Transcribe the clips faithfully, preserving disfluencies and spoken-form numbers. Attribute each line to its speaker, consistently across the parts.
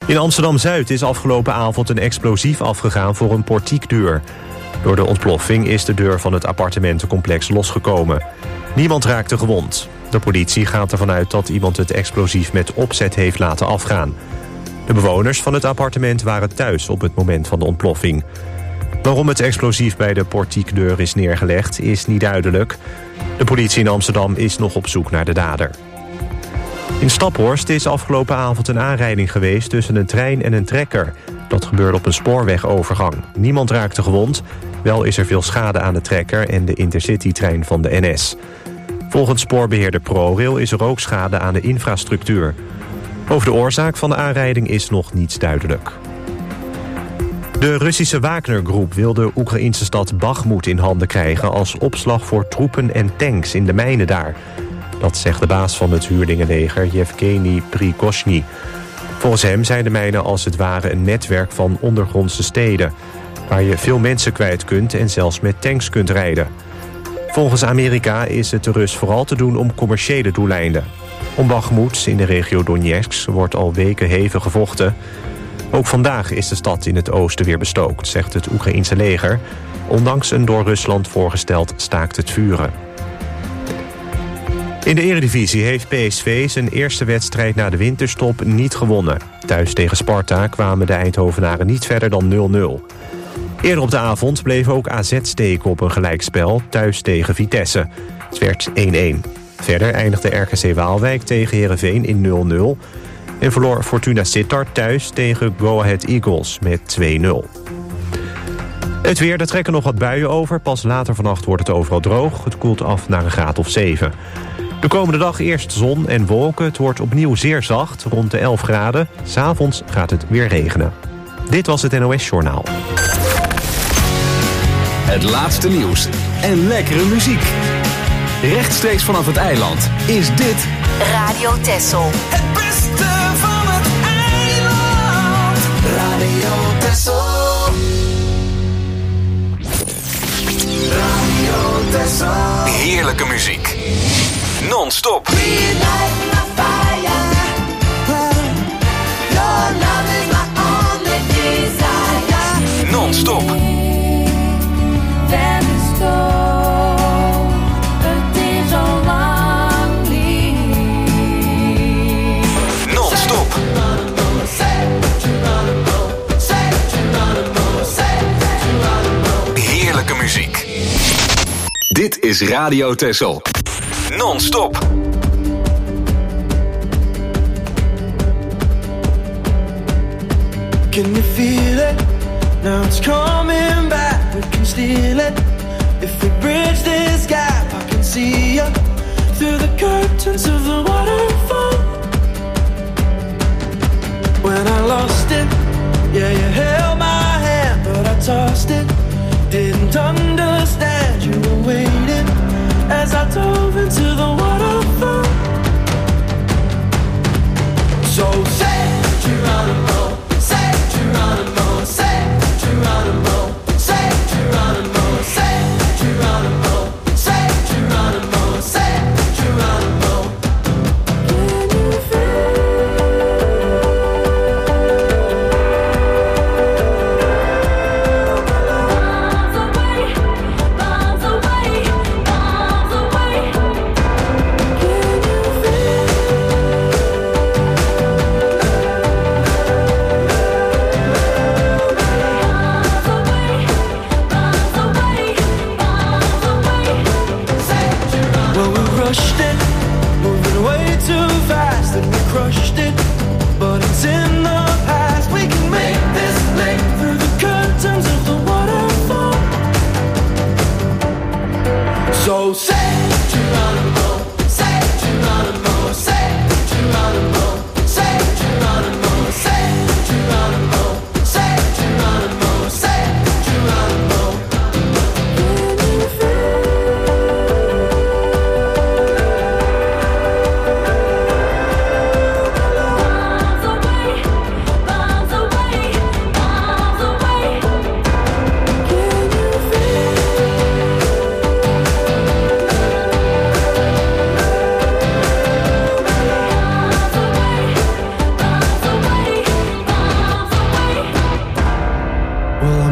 Speaker 1: In Amsterdam-Zuid is afgelopen avond een explosief afgegaan voor een portiekdeur. Door de ontploffing is de deur van het appartementencomplex losgekomen. Niemand raakte gewond. De politie gaat ervan uit dat iemand het explosief met opzet heeft laten afgaan. De bewoners van het appartement waren thuis op het moment van de ontploffing. Waarom het explosief bij de portiekdeur is neergelegd is niet duidelijk. De politie in Amsterdam is nog op zoek naar de dader. In Staphorst is afgelopen avond een aanrijding geweest tussen een trein en een trekker. Dat gebeurde op een spoorwegovergang. Niemand raakte gewond. Wel is er veel schade aan de trekker en de Intercity-trein van de N S. Volgens spoorbeheerder ProRail is er ook schade aan de infrastructuur. Over de oorzaak van de aanrijding is nog niets duidelijk. De Russische Wagner-groep wil de Oekraïnse stad Bakhmut in handen krijgen als opslag voor troepen en tanks in de mijnen daar. Dat zegt de baas van het huurlingenleger, Yevgeny Prigozhin. Volgens hem zijn de mijnen als het ware een netwerk van ondergrondse steden, waar je veel mensen kwijt kunt en zelfs met tanks kunt rijden. Volgens Amerika is het de Rus vooral te doen om commerciële doeleinden. Om Bakhmut in de regio Donetsk wordt al weken hevig gevochten. Ook vandaag is de stad in het oosten weer bestookt, zegt het Oekraïense leger, ondanks een door Rusland voorgesteld staakt het vuren. In de Eredivisie heeft P S V zijn eerste wedstrijd na de winterstop niet gewonnen. Thuis tegen Sparta kwamen de Eindhovenaren niet verder dan nul nul. Eerder op de avond bleef ook A Z steken op een gelijkspel, thuis tegen Vitesse. Het werd één één. Verder eindigde R K C Waalwijk tegen Heerenveen in nul nul... en verloor Fortuna Sittard thuis tegen Go Ahead Eagles met twee nul. Het weer, er trekken nog wat buien over. Pas later vannacht wordt het overal droog. Het koelt af naar een graad of zeven. De komende dag eerst zon en wolken. Het wordt opnieuw zeer zacht, rond de elf graden. 'S Avonds gaat het weer regenen. Dit was het N O S Journaal.
Speaker 2: Het laatste nieuws en lekkere muziek. Rechtstreeks vanaf het eiland is dit
Speaker 3: Radio Texel.
Speaker 4: Het beste van het eiland. Radio Texel. Radio Texel.
Speaker 2: heerlijke muziek. Non-stop. Non-stop. Heerlijke muziek. Dit is Radio Texel. Non-stop.
Speaker 5: Can you feel it? Now it's coming back. We can steal it. If we bridge this gap, I can see you through the curtains of the waterfall. When I lost it, yeah, you held my hand, but I tossed it. Didn't understand you were waiting as I dove into the waterfall. So say Geronimo, say Geronimo, say Geronimo, say Geronimo, say Geronimo, say Geronimo, say Geronimo. Can you feel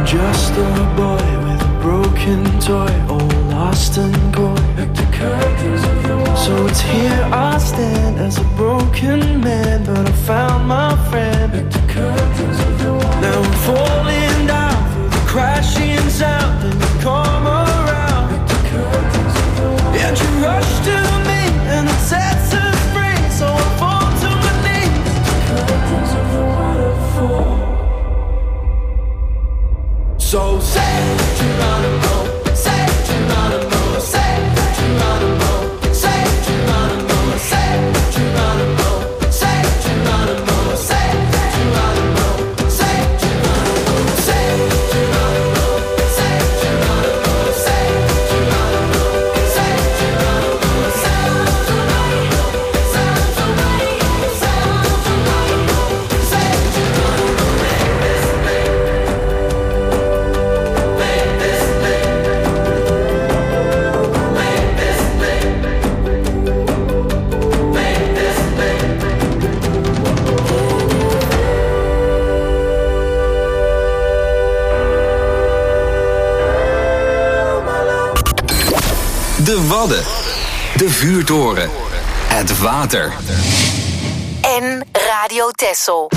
Speaker 5: just a boy with a broken toy, all lost and coy. So it's here I stand as a broken man, but I found my friend. Now I'm falling down through the crashing sound, and you come around, and you rush to me, and it sets us free. So I fall to my knees. Curtains of the waterfall. So say Geronimo, say Geronimo, say Geronimo, say Geronimo, say Geronimo, say Geronimo, say Geronimo, say Geronimo, say Geronimo, say Geronimo, say Geronimo, say Geronimo, sound Geronimo, sound Geronimo, sound Geronimo, say Geronimo, make this thing.
Speaker 2: De Wadden. De Vuurtoren. Het water.
Speaker 3: En Radio Texel.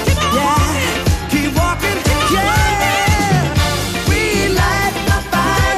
Speaker 6: Fire.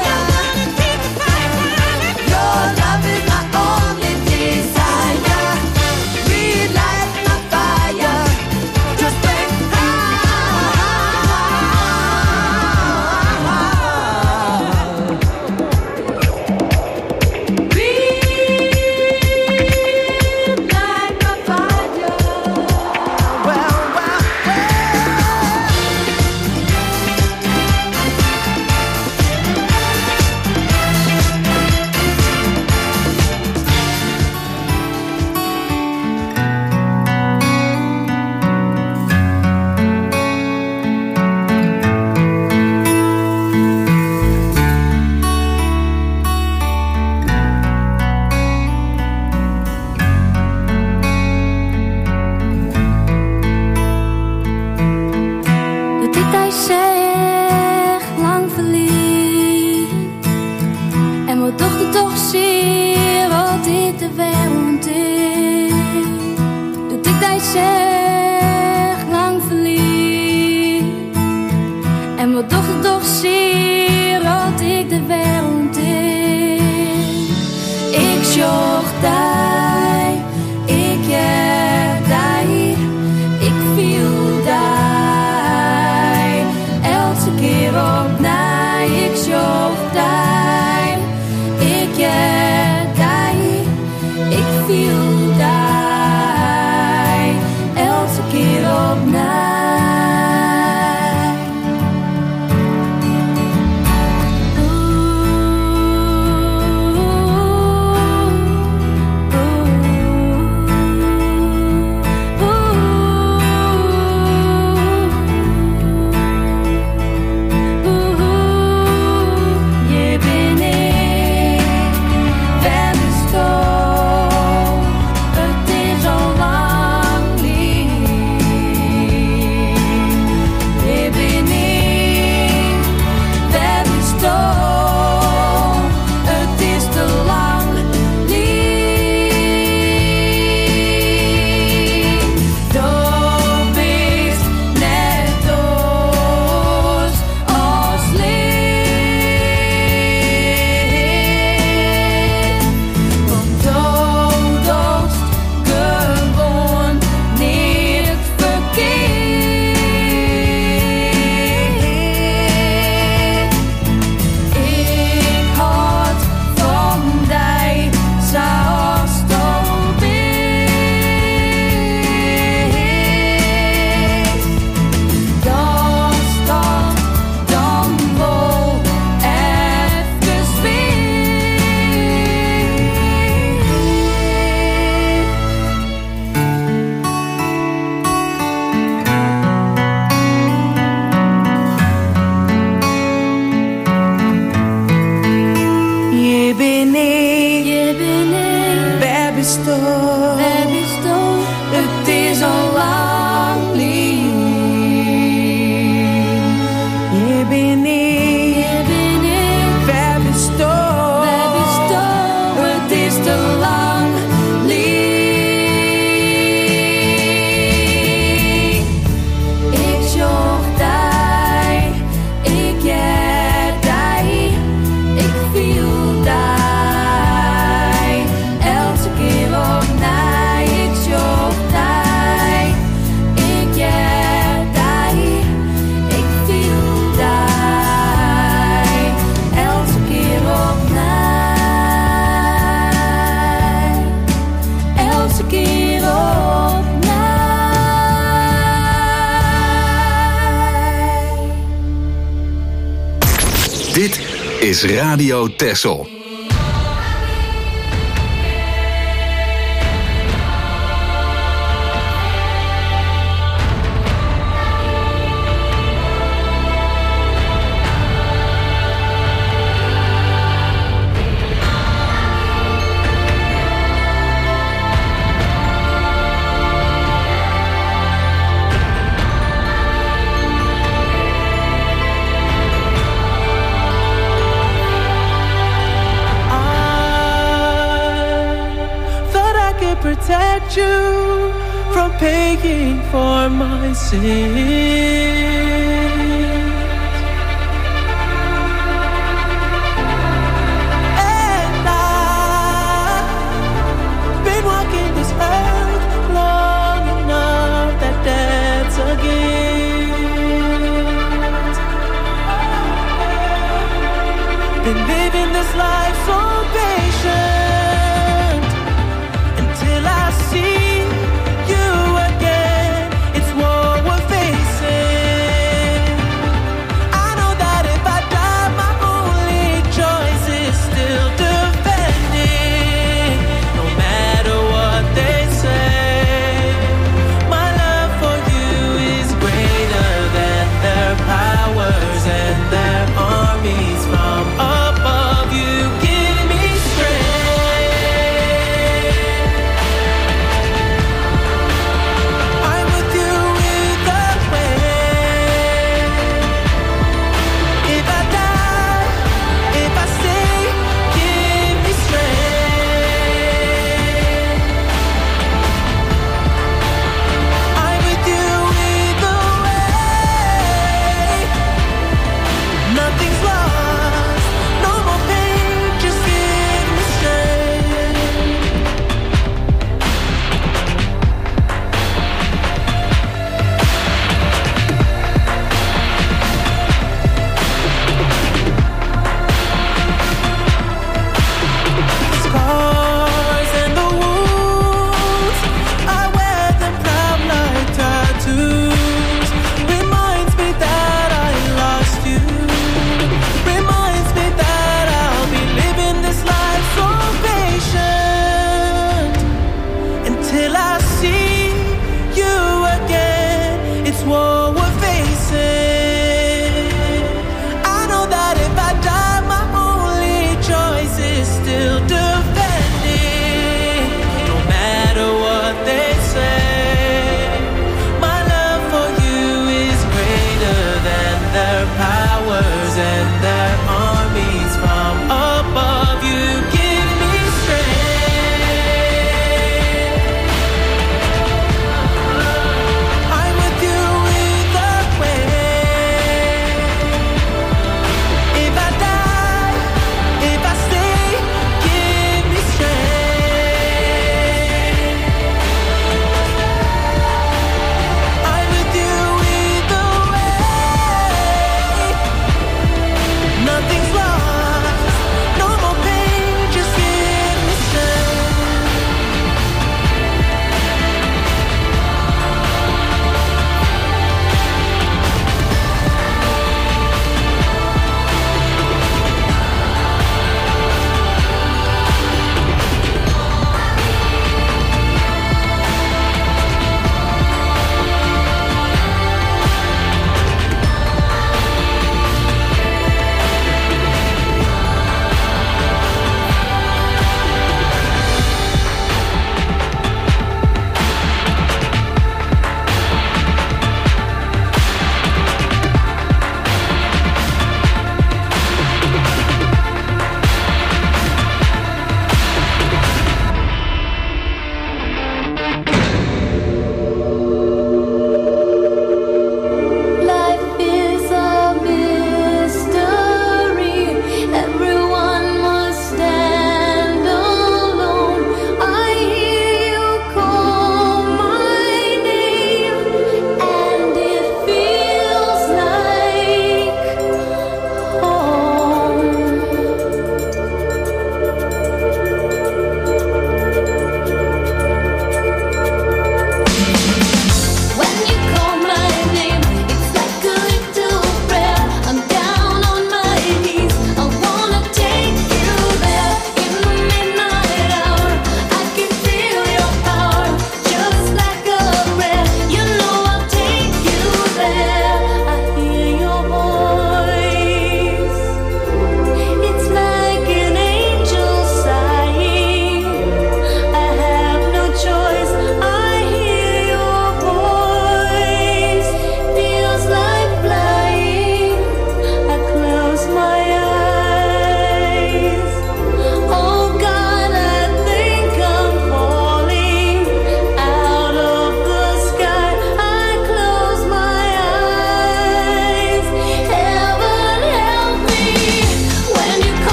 Speaker 6: zocht die, ik heb die, ik viel die, elke keer opnieuw. Ik zocht die, ik heb die, ik viel die, elke keer opnieuw.
Speaker 2: Dit is Radio Texel.
Speaker 5: Protect you from paying for my sins. And I've been walking this earth long enough that that's a gift. Been living this life so patient. I see you again, it's what we're facing. I know that if I die, my only choice is still defending. No matter what they say, my love for you is greater than their powers and their armies from above. You give me strength.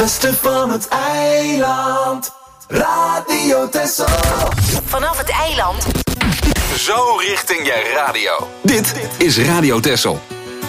Speaker 4: beste van het eiland. Radio Texel.
Speaker 3: Vanaf het eiland.
Speaker 2: Zo richting je radio. Dit is Radio Texel.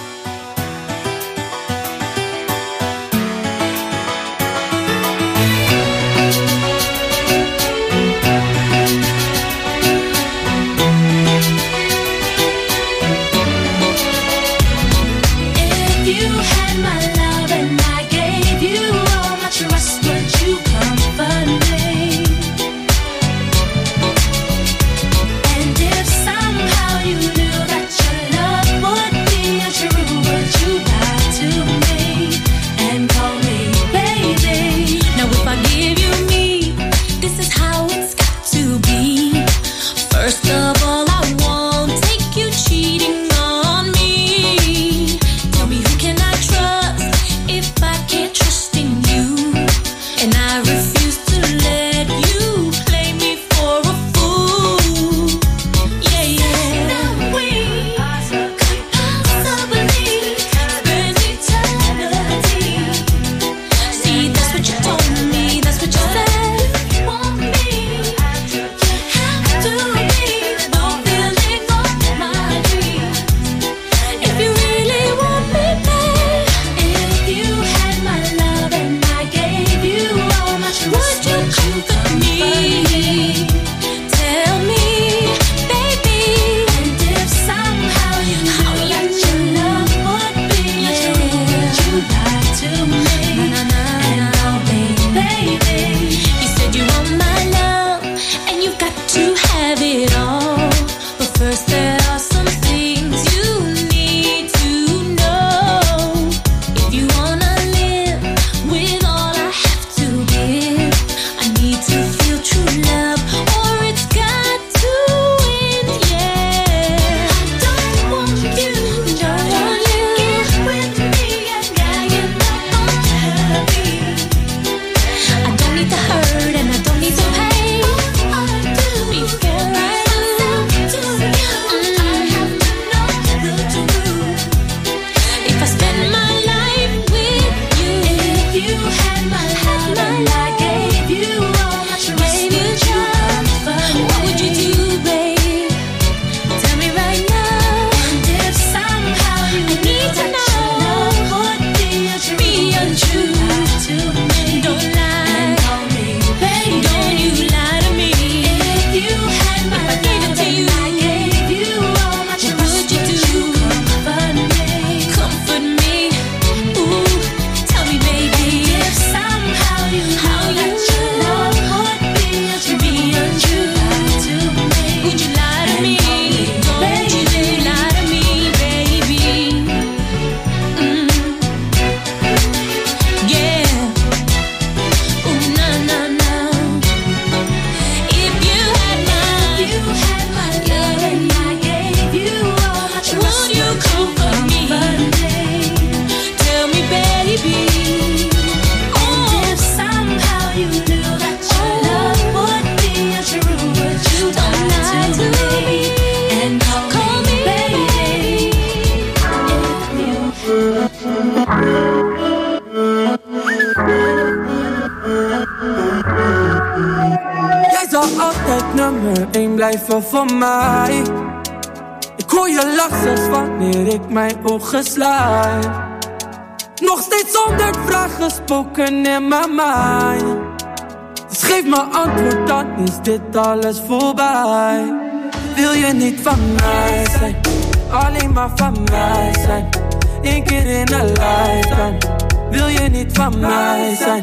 Speaker 5: Blijven voor mij. Ik hoor je lach zelfs wanneer ik mijn ogen sluit. Nog steeds honderd vragen spoken in mijn mind. Dus geef me antwoord, dan is dit alles voorbij. Wil je niet van mij zijn, alleen maar van mij zijn. Eén keer in een lifetime. Wil je niet van mij zijn,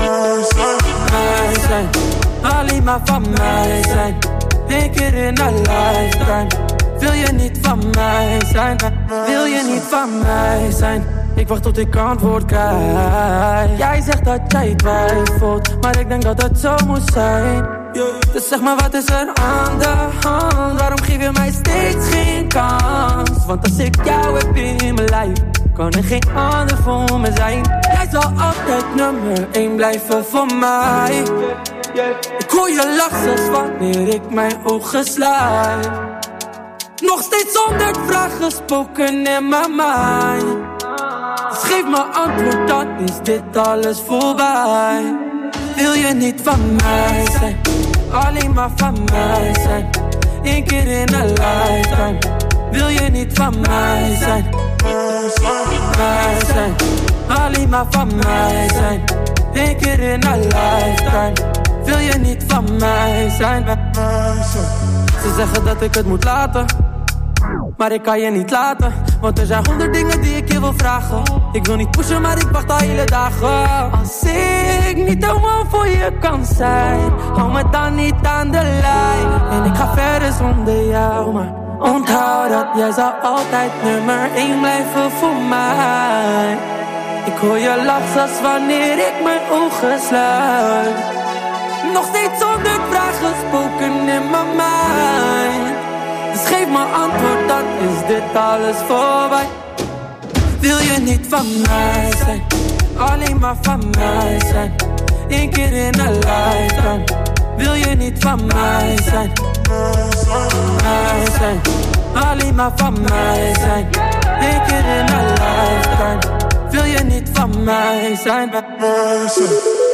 Speaker 5: mij zijn, alleen maar van mij zijn. Eén keer in een lifetime. Wil je niet van mij zijn? Wil je niet van mij zijn? Ik wacht tot ik antwoord krijg. Jij zegt dat jij twijfelt, maar ik denk dat het zo moet zijn. Dus zeg maar, wat is er aan de hand? Waarom geef je mij steeds geen kans? Want als ik jou heb in mijn lijf, kan er geen ander voor me zijn. Jij zal altijd nummer één blijven voor mij. Ik hoor je lach zelfs wanneer ik mijn ogen sluit. Nog steeds honderd vragen spoken in mijn mind. Dus geef geef me antwoord, dan is dit alles voorbij. Wil je niet van mij zijn, alleen maar van mij zijn. Eén keer in een lifetime. Wil je niet van mij zijn, mij zijn, alleen maar van mij zijn. Eén keer in een lifetime. Wil je niet van mij zijn. Ze zeggen dat ik het moet laten, maar ik kan je niet laten. Want er zijn honderd dingen die ik je wil vragen. Ik wil niet pushen, maar ik wacht al hele dagen. Als ik niet de one voor je kan zijn, hou me dan niet aan de lijn. En ik ga verder zonder jou, maar onthoud dat jij zal altijd nummer één blijven voor mij. Ik hoor je lach zelfs wanneer ik mijn ogen sluit. Nog steeds honderd vragen spoken in mijn mind. Dus geef me antwoord, dan is dit alles voorbij. Wil je niet van mij zijn, alleen maar van mij zijn. Eén keer in een lifetime. Wil je niet van mij zijn, mij zijn, alleen maar van mij zijn. Eén keer in een lifetime. Wil je niet van mij zijn, bij mij zijn.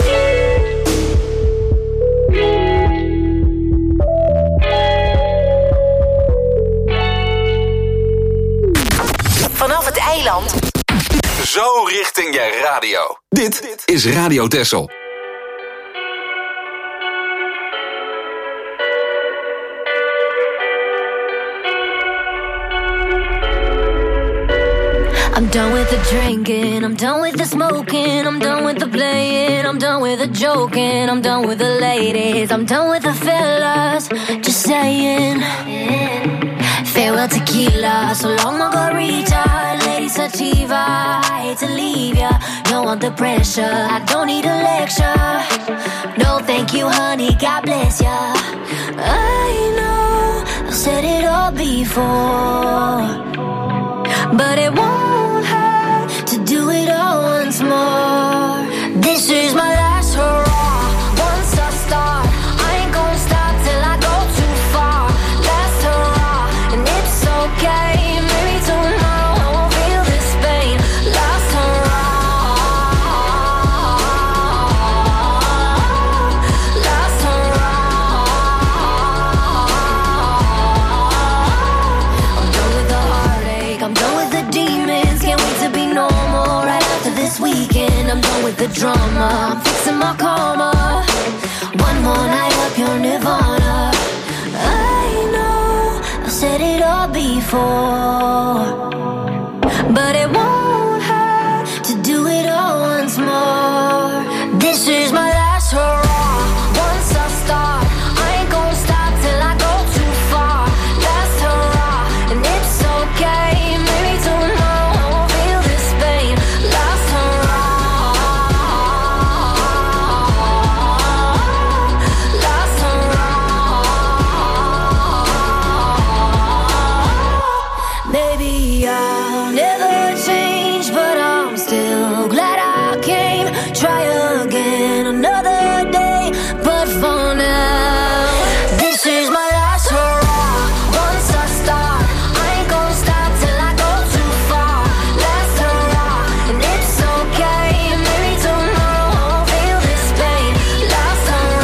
Speaker 3: Vanaf het eiland.
Speaker 2: Zo richting je radio. Dit is Radio Texel.
Speaker 6: I'm done with the drinking, I'm done with the smoking, I'm done with the playing, I'm done with the joking, I'm done with the ladies, I'm done with the fellas, just saying. Farewell tequila, so long margarita, lady sativa, I hate to leave ya, don't want the pressure, I don't need a lecture, no thank you honey, God bless ya. I know, I've said it all before, but it won't hurt to do it all once more. This is my last hurrah. Once I start, I ain't gonna stop till I go too far. Last hurrah, and it's okay. Maybe tomorrow I won't feel this pain. Last hurrah, last hurrah. I'm done with the heartache, I'm done with the demons. Can't wait to be normal right after this weekend. I'm done with the drama, I'm fixing my karma. One more night up your nirvana. I know, I've said it all before, but it won't hurt to do it all once more. This is my last hurrah. Once I start, I ain't gonna stop till I go too far. Last hurrah, and it's okay. Maybe tomorrow I won't feel this pain. Last hurrah, last hurrah. Maybe I'll never change, but I'm still glad I came. Try again another day, but for now, this is my last hurrah. Once I start, I ain't gonna stop till I go too far. Last hurrah, and it's okay. Maybe tomorrow I won't feel this pain. Last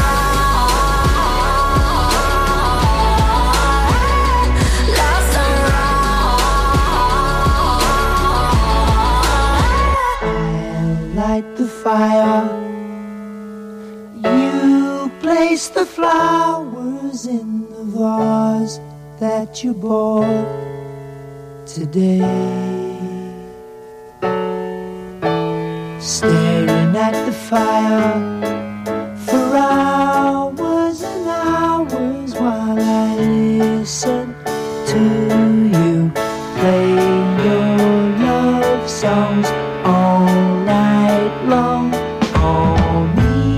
Speaker 6: hurrah, last hurrah.
Speaker 4: Light the fire. You place the flowers in the vase that you bought today. Staring at the fire for hours and hours while I listen to you playing your love songs all night long. For me,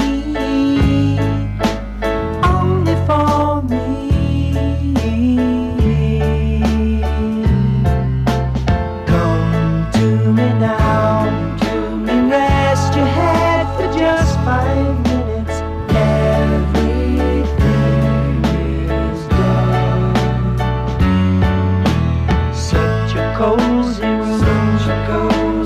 Speaker 4: only for me. Come to me now and rest your head for just five minutes. Everything is done. Set your cozy room, your cozy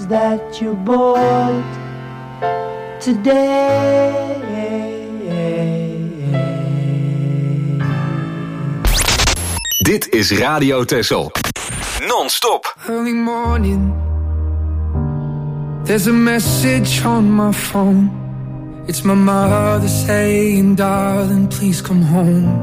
Speaker 4: is that you're bored today.
Speaker 2: Dit is Radio Texel. Non-stop.
Speaker 5: Early morning, there's a message on my phone. It's my mother saying, darling, please come home.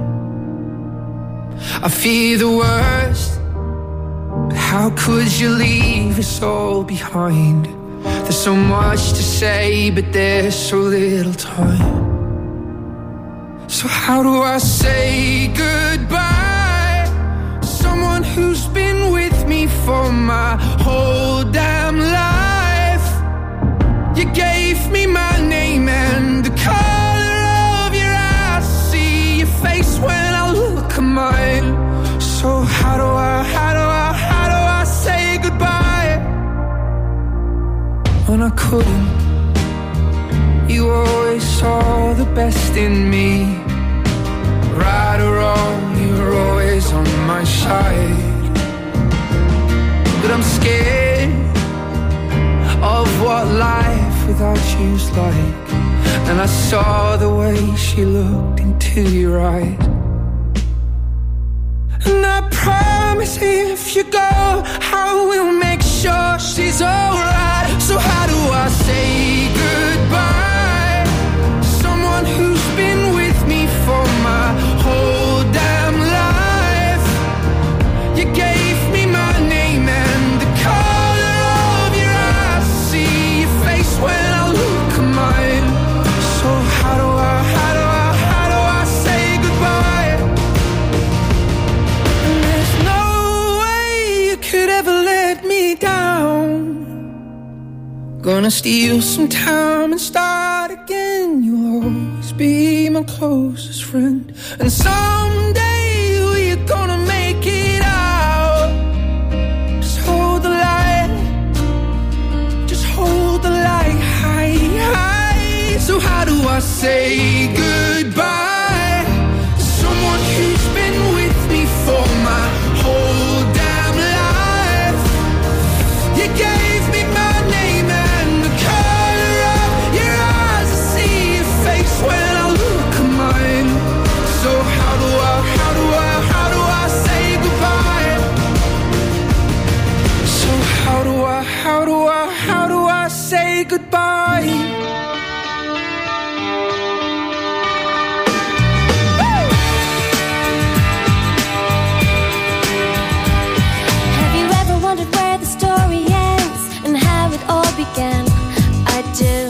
Speaker 5: I fear the worst, but how could you leave us all behind? There's so much to say, but there's so little time. So how do I say goodbye? Someone who's been with me for my whole damn life. You gave me my name and the color of your eyes. See your face when I look at mine. So how do I, how do I, how do I say goodbye? When I couldn't, you always saw the best in me. Right or wrong, you were always on my side. But I'm scared of what life without you's like. And I saw the way she looked into your eyes. And I promise if you go, I will make sure she's alright. So how do I say goodbye? Someone who's been with me for my whole damn life. You gave me my name and the color of your eyes. See your face when I look at mine. So how do I, how do I, how do I say goodbye? And there's no way you could ever let me down. Gonna steal some time and start again. You'll always be my closest friend. And someday we're gonna make it out. Just hold the light. Just hold the light high, high. So how do I say goodbye? Someone who's been with me for my whole damn life. You gave me my name and the color of your eyes. I see your face when I look at mine. So how do I, how do I, how do I say goodbye? So how do I, how do I, how do I say goodbye?
Speaker 6: Have you ever wondered where the story ends and how it all began? I do.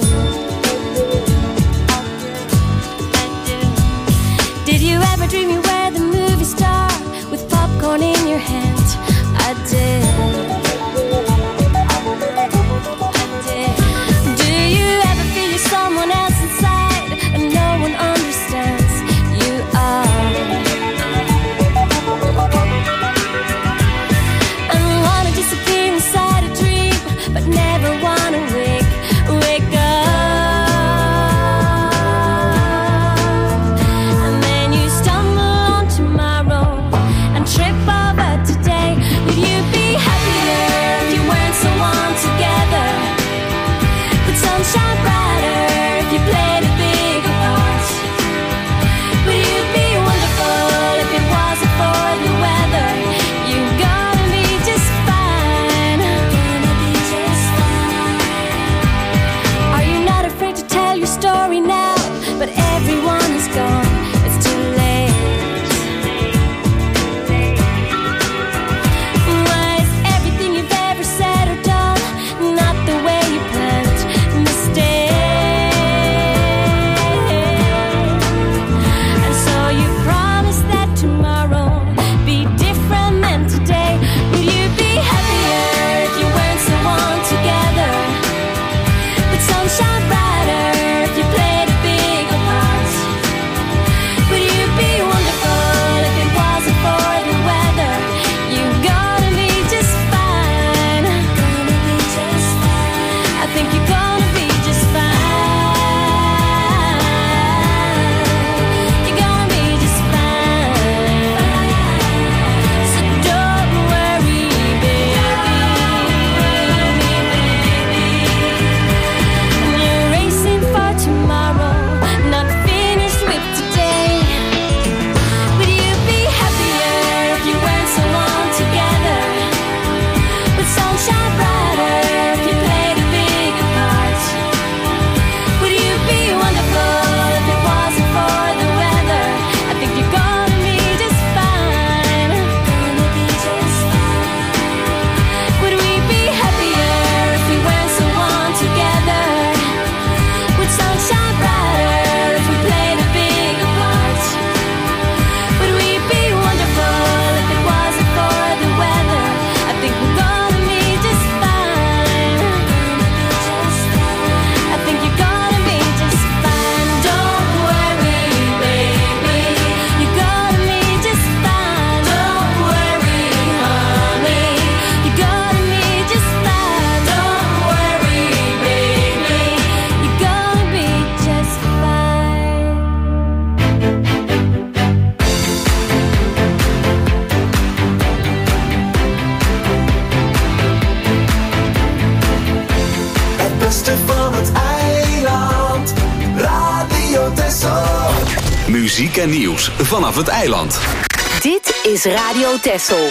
Speaker 6: Did you ever dream you were the movie star with popcorn in your hand? I did. I did. Do you ever
Speaker 2: muziek en nieuws vanaf het eiland.
Speaker 3: Dit is Radio Texel.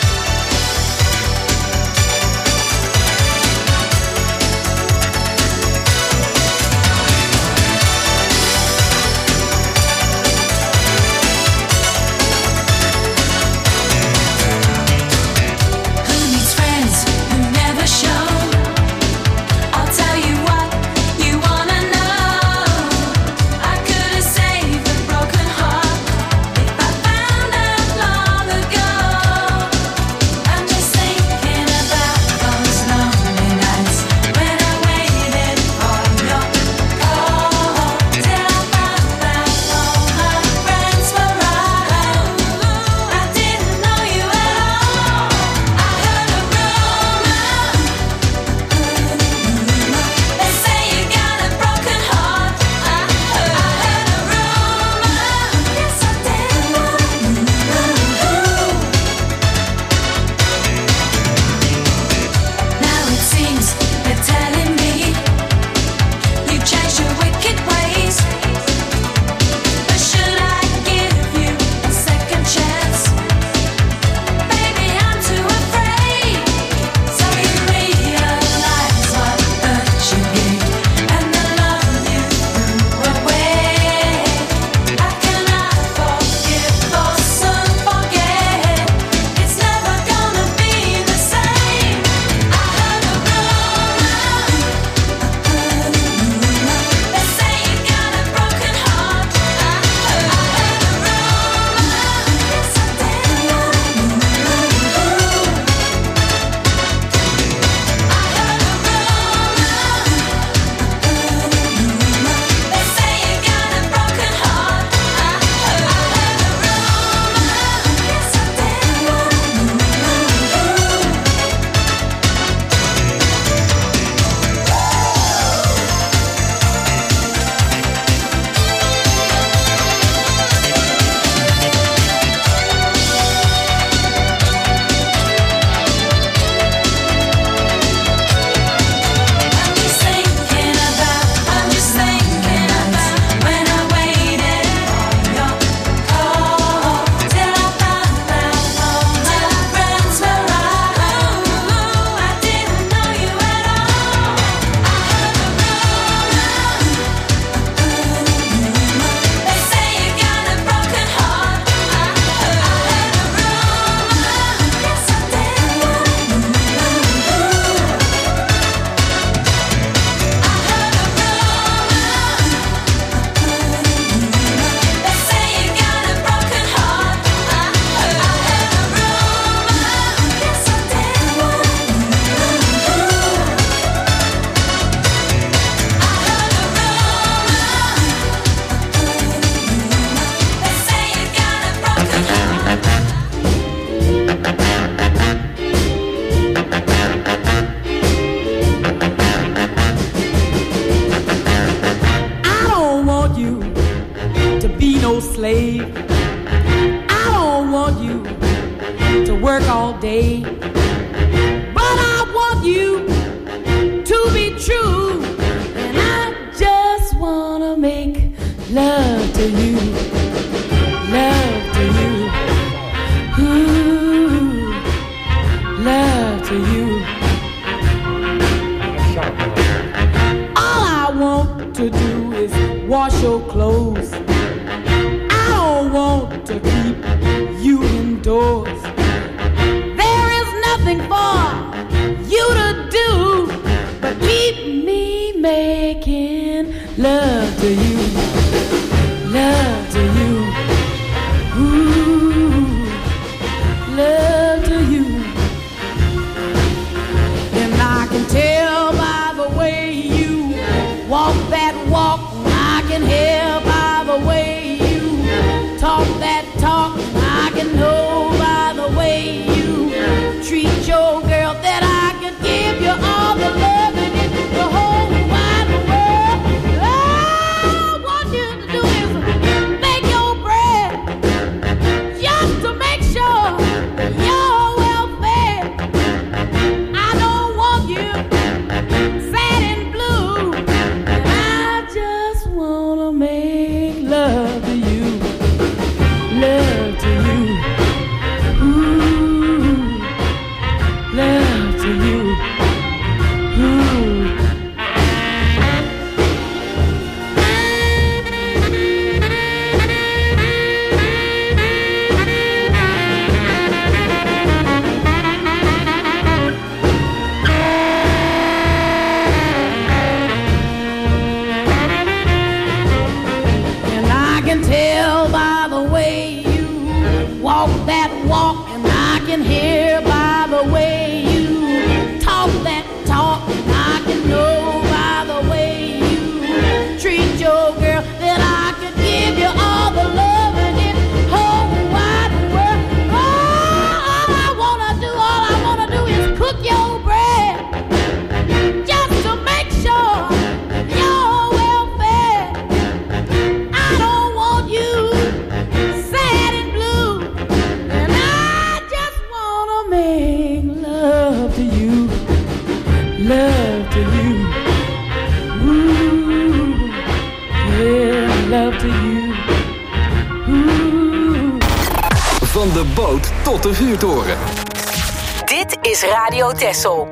Speaker 7: Talk that talk, I can know by the
Speaker 5: love to you. Ooh, yeah, love to you. Ooh.
Speaker 2: Van de boot tot de vuurtoren.
Speaker 3: Dit is Radio Texel.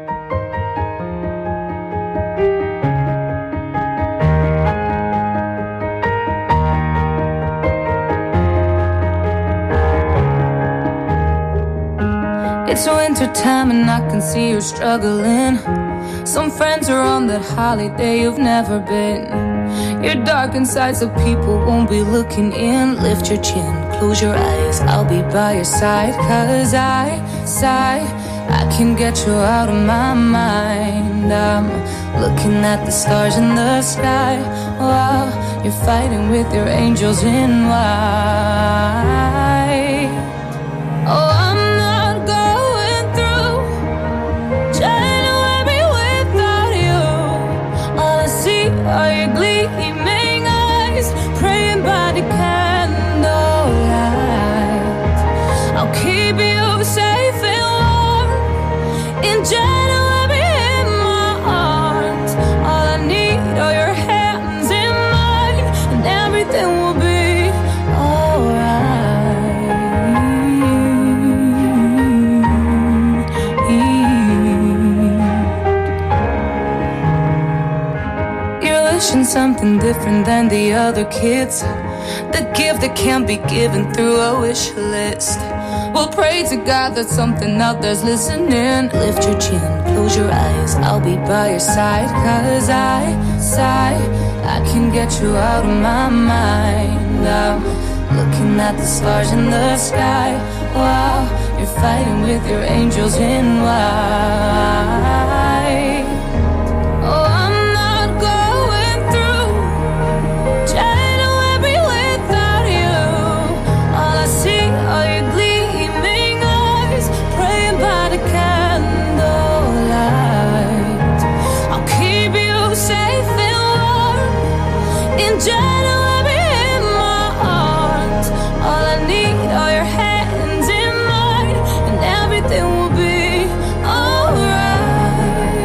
Speaker 7: It's winter time and I can see you're struggling. Some friends are on that holiday you've never been. You're dark inside so people won't be looking in. Lift your chin, close your eyes, I'll be by your side. Cause I, sigh, I can get you out of my mind. I'm looking at the stars in the sky while you're fighting with your angels in white. Oh, I'm are your gleaming eyes, praying by the candlelight. I'll keep you safe and warm in January in my arms. All I need are your hands in mine, and everything will be alright. Wishing something different than the other kids. The gift that can't be given through a wish list. We'll pray to God that something out there's listening. Lift your chin, close your eyes, I'll be by your side. Cause I, sigh, I can get you out of my mind. I'm looking at the stars in the sky while you're fighting with your angels in white. Oh, I'm January in my arms. All I need are your hands in mine, and everything will be alright.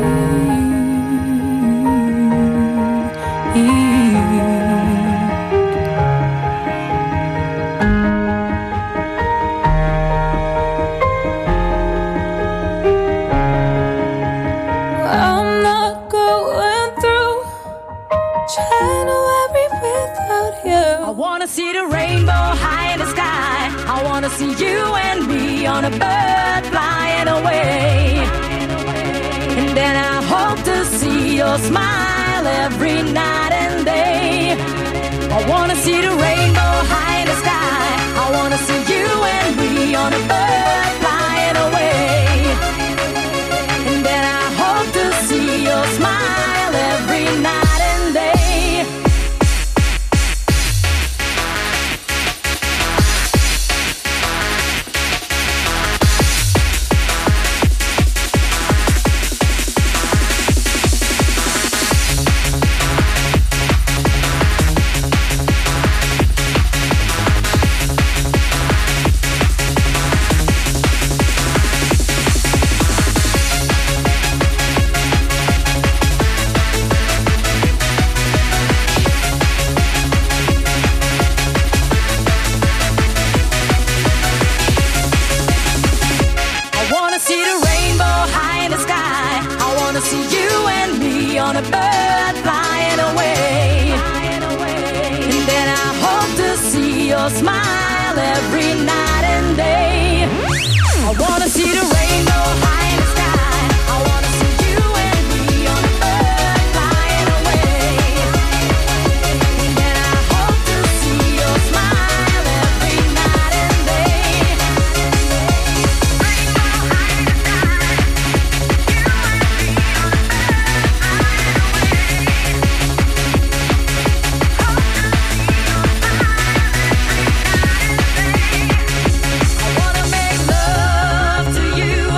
Speaker 7: I'm not going through January without you.
Speaker 6: I wanna see the rainbow high in the sky. I wanna see you and me on a bird flying away. And then I hope to see your smile every night and day. I wanna see the rainbow high in the sky. I wanna see you and me on a bird flying away. And then I hope to see your smile every night and day. Smile every night and day. I wanna see the rainbow high in the sky. I wanna see you and me on a bird flying away. And then I hope to see your smile every night and day. Rainbow high in the sky. You and me on a bird flying away. Hope to see your smile every night and day. I wanna make love to you.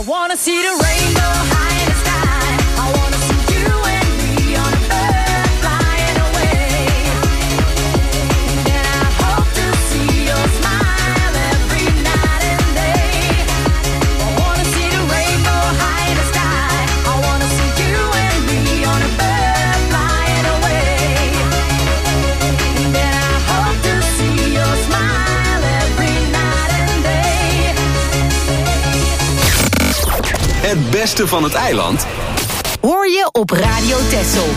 Speaker 6: wanna see the rainbow high in the sky. I wanna see you and me on a bird flying away. And I hope to see your smile every night and day. I wanna see the rainbow high in the sky. I wanna see you and me on a bird flying away. And I hope to see your smile every night and day.
Speaker 2: Het beste van het eiland
Speaker 3: Hoor je op Radio Texel.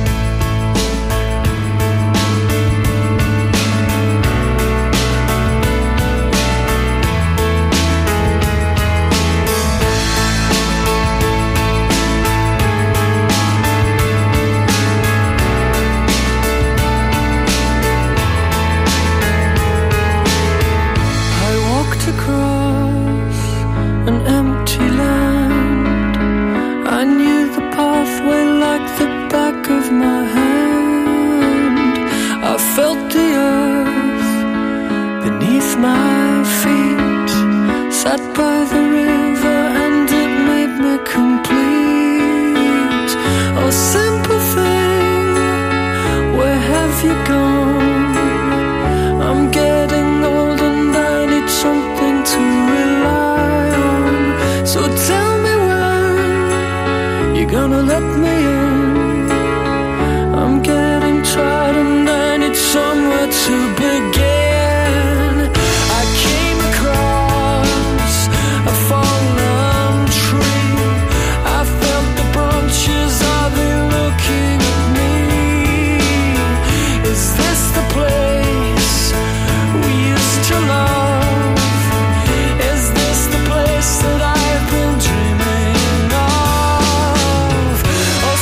Speaker 5: I walked across an empty land. I knew the pathway like the back of my hand. I felt the earth beneath my feet. Sat by the river and it made me complete. Oh, simple thing, where have you gone? I'm getting old and I need something to rely on. So tell me when you're gonna let me in. I'm getting tired and I need somewhere to begin. I came across a fallen tree. I felt the branches, are they looking at me? Is this the place we used to love? Is this the place that I've been dreaming of? Oh,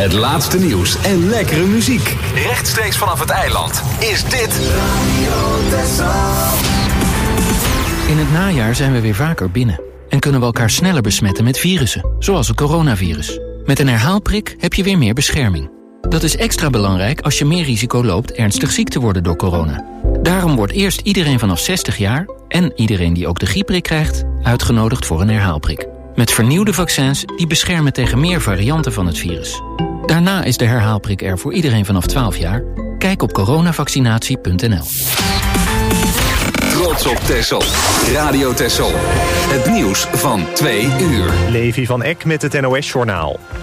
Speaker 2: Het laatste nieuws en lekkere muziek. Rechtstreeks vanaf het eiland is dit Radio Texel.
Speaker 8: In het najaar zijn we weer vaker binnen en kunnen we elkaar sneller besmetten met virussen, zoals het coronavirus. Met een herhaalprik heb je weer meer bescherming. Dat is extra belangrijk als je meer risico loopt ernstig ziek te worden door corona. Daarom wordt eerst iedereen vanaf zestig jaar en iedereen die ook de griepprik krijgt uitgenodigd voor een herhaalprik. Met vernieuwde vaccins die beschermen tegen meer varianten van het virus. Daarna is de herhaalprik er voor iedereen vanaf twaalf jaar. Kijk op coronavaccinatie punt n l.
Speaker 2: Trots op Texel. Radio Texel. Het nieuws van twee uur.
Speaker 1: Levi van Eck met het N O S-journaal.